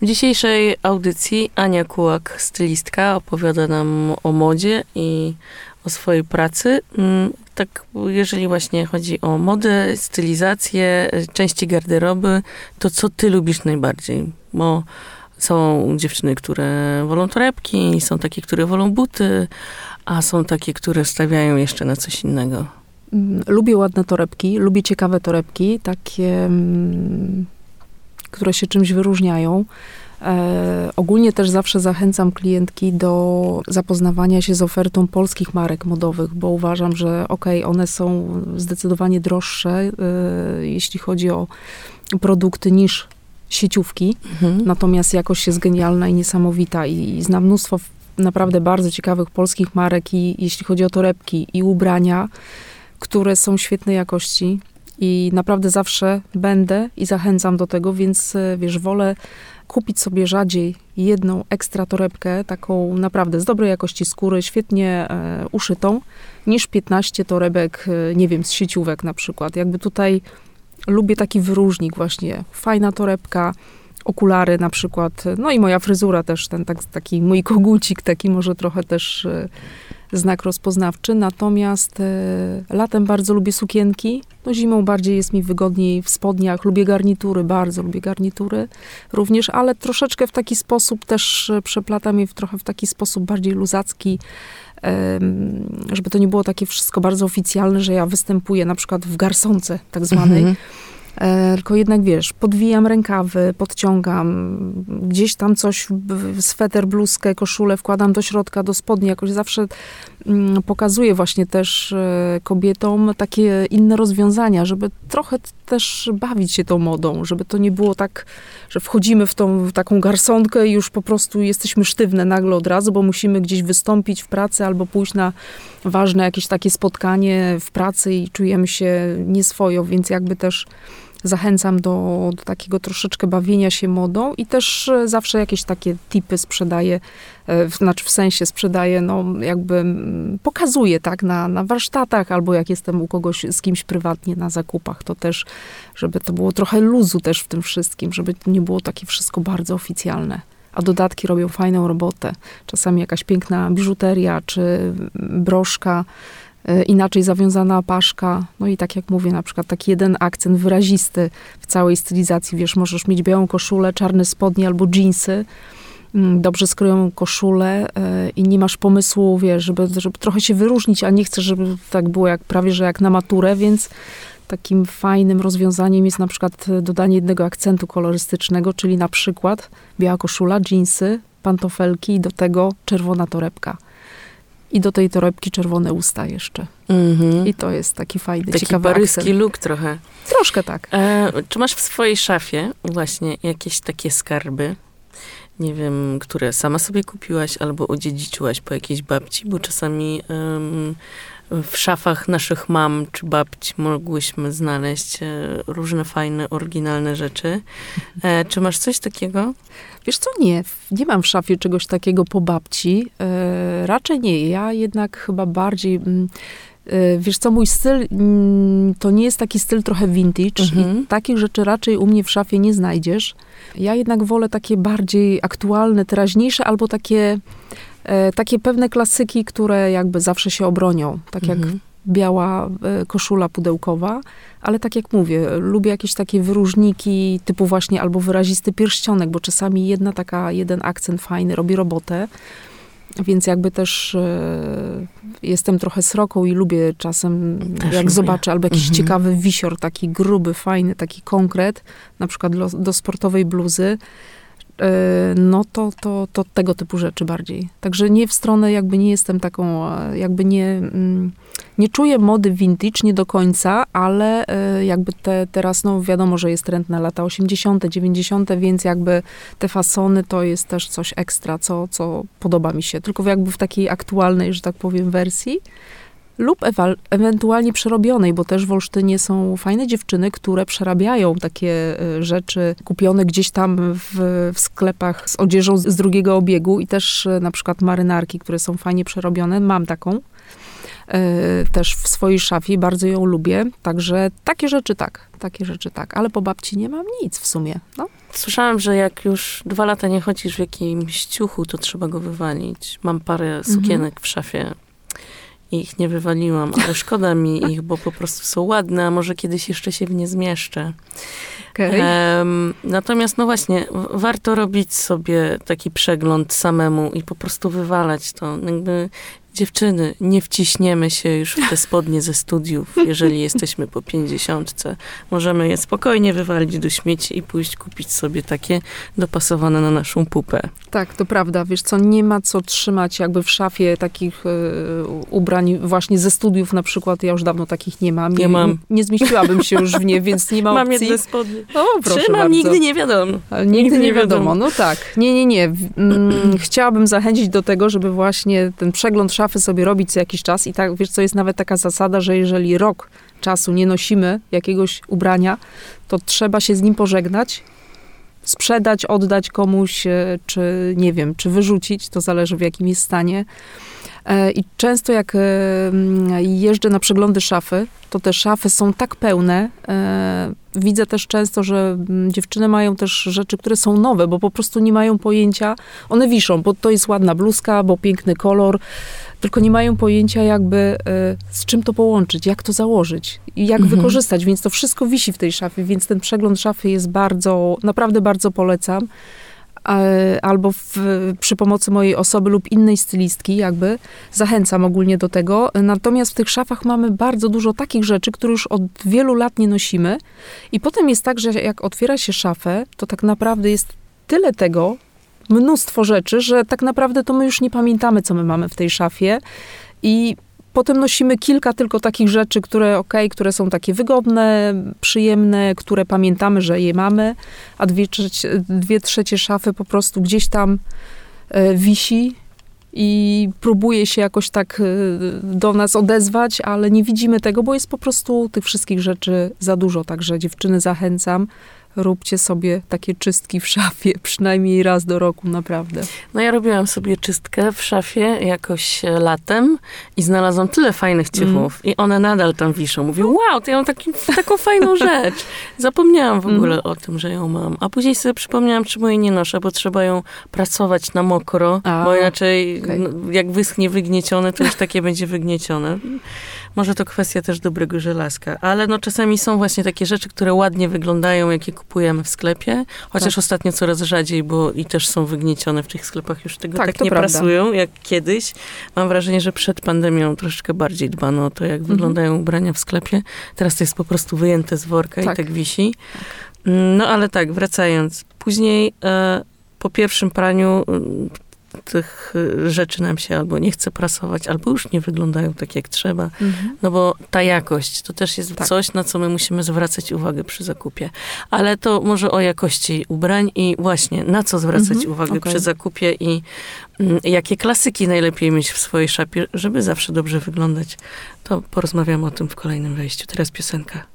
W dzisiejszej audycji Ania Kułak, stylistka, opowiada nam o modzie i o swojej pracy. Tak, jeżeli właśnie chodzi o modę, stylizację, części garderoby, to co ty lubisz najbardziej? Bo są dziewczyny, które wolą torebki, są takie, które wolą buty, a są takie, które stawiają jeszcze na coś innego. Lubię ładne torebki, lubię ciekawe torebki, takie, które się czymś wyróżniają. Ogólnie też zawsze zachęcam klientki do zapoznawania się z ofertą polskich marek modowych, bo uważam, że one są zdecydowanie droższe, jeśli chodzi o produkty, niż sieciówki. Natomiast jakość jest genialna i niesamowita i znam mnóstwo naprawdę bardzo ciekawych polskich marek, i jeśli chodzi o torebki i ubrania, które są świetnej jakości i naprawdę zawsze będę i zachęcam do tego, więc wiesz, wolę kupić sobie rzadziej jedną ekstra torebkę, taką naprawdę z dobrej jakości skóry, świetnie uszytą, niż 15 torebek, nie wiem, z sieciówek na przykład. Jakby tutaj lubię taki wyróżnik właśnie, fajna torebka, okulary na przykład, no i moja fryzura też, taki mój kogucik, taki może trochę też znak rozpoznawczy. Natomiast latem bardzo lubię sukienki, no zimą bardziej jest mi wygodniej w spodniach. Lubię garnitury, bardzo lubię garnitury również, ale troszeczkę w taki sposób też przeplatam je trochę w taki sposób bardziej luzacki, żeby to nie było takie wszystko bardzo oficjalne, że ja występuję na przykład w garsonce tak zwanej. Tylko jednak, wiesz, podwijam rękawy, podciągam, gdzieś tam coś, sweter, bluzkę, koszulę wkładam do środka, do spodni. Jakoś zawsze pokazuję właśnie też kobietom takie inne rozwiązania, żeby trochę też bawić się tą modą, żeby to nie było tak, że wchodzimy w taką garsonkę i już po prostu jesteśmy sztywne nagle od razu, bo musimy gdzieś wystąpić w pracy albo pójść na ważne jakieś takie spotkanie w pracy i czujemy się nieswojo, więc jakby też zachęcam do takiego troszeczkę bawienia się modą i też zawsze jakieś takie tipy sprzedaję, w sensie sprzedaję, no jakby pokazuję, tak, na warsztatach, albo jak jestem u kogoś, z kimś prywatnie na zakupach, to też, żeby to było trochę luzu też w tym wszystkim, żeby nie było takie wszystko bardzo oficjalne. A dodatki robią fajną robotę. Czasami jakaś piękna biżuteria, czy broszka, inaczej zawiązana paszka. No i tak jak mówię, na przykład taki jeden akcent wyrazisty w całej stylizacji. Wiesz, możesz mieć białą koszulę, czarne spodnie albo dżinsy, dobrze skrojoną koszulę i nie masz pomysłu, wiesz, żeby trochę się wyróżnić, a nie chcesz, żeby tak było prawie że jak na maturę, więc takim fajnym rozwiązaniem jest na przykład dodanie jednego akcentu kolorystycznego, czyli na przykład biała koszula, dżinsy, pantofelki i do tego czerwona torebka. I do tej torebki czerwone usta jeszcze. I to jest taki fajny, ciekawy paryski akcent. look trochę. Troszkę tak. Czy masz w swojej szafie właśnie jakieś takie skarby, nie wiem, które sama sobie kupiłaś albo odziedziczyłaś po jakiejś babci? Bo czasami w szafach naszych mam czy babci mogłyśmy znaleźć różne fajne, oryginalne rzeczy. Czy masz coś takiego? Wiesz co, nie mam w szafie czegoś takiego po babci. Raczej nie. Ja jednak chyba bardziej... Wiesz co, mój styl to nie jest taki styl trochę vintage. I takich rzeczy raczej u mnie w szafie nie znajdziesz. Ja jednak wolę takie bardziej aktualne, teraźniejsze, albo takie pewne klasyki, które jakby zawsze się obronią. Tak jak biała koszula pudełkowa, ale tak jak mówię, lubię jakieś takie wyróżniki typu właśnie albo wyrazisty pierścionek, bo czasami jeden akcent fajny robi robotę. Więc jakby też jestem trochę sroką i lubię czasem, też jak zobaczę, albo jakiś ciekawy wisior, taki gruby, fajny, taki konkret, na przykład do sportowej bluzy, no to tego typu rzeczy bardziej. Także nie w stronę, jakby nie jestem taką, jakby nie czuję mody vintage, nie do końca, ale jakby teraz, no wiadomo, że jest trend na lata 80., 90., więc jakby te fasony to jest też coś ekstra, co podoba mi się. Tylko jakby w takiej aktualnej, że tak powiem, wersji. Lub ewentualnie przerobionej, bo też w Olsztynie są fajne dziewczyny, które przerabiają takie rzeczy kupione gdzieś tam w sklepach z odzieżą z drugiego obiegu i też na przykład marynarki, które są fajnie przerobione. Mam taką. też w swojej szafie, bardzo ją lubię, także takie rzeczy tak, ale po babci nie mam nic w sumie, no. Słyszałam, że jak już 2 lata nie chodzisz w jakimś ciuchu, to trzeba go wywalić. Mam parę sukienek w szafie. I ich nie wywaliłam, ale szkoda mi ich, bo po prostu są ładne, a może kiedyś jeszcze się w nie zmieszczę. Okay. Natomiast no właśnie, warto robić sobie taki przegląd samemu i po prostu wywalać to. Jakby dziewczyny, nie wciśniemy się już w te spodnie ze studiów, jeżeli jesteśmy po 50. Możemy je spokojnie wywalić do śmieci i pójść kupić sobie takie dopasowane na naszą pupę. Tak, to prawda. Wiesz co, nie ma co trzymać jakby w szafie takich ubrań właśnie ze studiów na przykład. Ja już dawno takich nie mam. Nie zmieściłabym się już w nie, więc nie ma opcji. Mam jedne spodnie. O, proszę Trzymam, bardzo. nigdy nie wiadomo. Nigdy nie wiadomo. No tak. Nie. Chciałabym zachęcić do tego, żeby właśnie ten przegląd szafy sobie robić co jakiś czas i tak, wiesz co, jest nawet taka zasada, że jeżeli rok czasu nie nosimy jakiegoś ubrania, to trzeba się z nim pożegnać, sprzedać, oddać komuś, czy nie wiem, czy wyrzucić, to zależy w jakim jest stanie. I często jak jeżdżę na przeglądy szafy, to te szafy są tak pełne. Widzę też często, że dziewczyny mają też rzeczy, które są nowe, bo po prostu nie mają pojęcia. One wiszą, bo to jest ładna bluzka, bo piękny kolor, tylko nie mają pojęcia jakby z czym to połączyć, jak to założyć i jak wykorzystać, więc to wszystko wisi w tej szafie, więc ten przegląd szafy jest naprawdę bardzo polecam. Albo przy pomocy mojej osoby lub innej stylistki jakby, zachęcam ogólnie do tego. Natomiast w tych szafach mamy bardzo dużo takich rzeczy, które już od wielu lat nie nosimy i potem jest tak, że jak otwiera się szafę, to tak naprawdę jest tyle tego, mnóstwo rzeczy, że tak naprawdę to my już nie pamiętamy, co my mamy w tej szafie i potem nosimy kilka tylko takich rzeczy, które są takie wygodne, przyjemne, które pamiętamy, że je mamy, a 2/3 szafy po prostu gdzieś tam wisi i próbuje się jakoś tak do nas odezwać, ale nie widzimy tego, bo jest po prostu tych wszystkich rzeczy za dużo. Także dziewczyny zachęcam, róbcie sobie takie czystki w szafie, przynajmniej raz do roku, naprawdę. No ja robiłam sobie czystkę w szafie jakoś latem i znalazłam tyle fajnych ciuchów i one nadal tam wiszą. Mówię, wow, to ja mam taką fajną rzecz. Zapomniałam w ogóle o tym, że ją mam. A później sobie przypomniałam, czemu jej nie noszę, bo trzeba ją prasować na mokro, bo inaczej jak wyschnie wygniecione, to już takie będzie wygniecione. Może to kwestia też dobrego żelazka, ale no czasami są właśnie takie rzeczy, które ładnie wyglądają, jakie kupujemy w sklepie, chociaż ostatnio coraz rzadziej, bo i też są wygniecione w tych sklepach, już tego tak nie prasują jak kiedyś. Mam wrażenie, że przed pandemią troszeczkę bardziej dbano o to, jak wyglądają ubrania w sklepie. Teraz to jest po prostu wyjęte z worka i tak wisi. No ale tak, wracając. Później po pierwszym praniu tych rzeczy nam się albo nie chce prasować, albo już nie wyglądają tak, jak trzeba. No bo ta jakość to też jest coś, na co my musimy zwracać uwagę przy zakupie. Ale to może o jakości ubrań i właśnie na co zwracać uwagę przy zakupie i jakie klasyki najlepiej mieć w swojej szafie, żeby zawsze dobrze wyglądać. To porozmawiamy o tym w kolejnym wejściu. Teraz piosenka.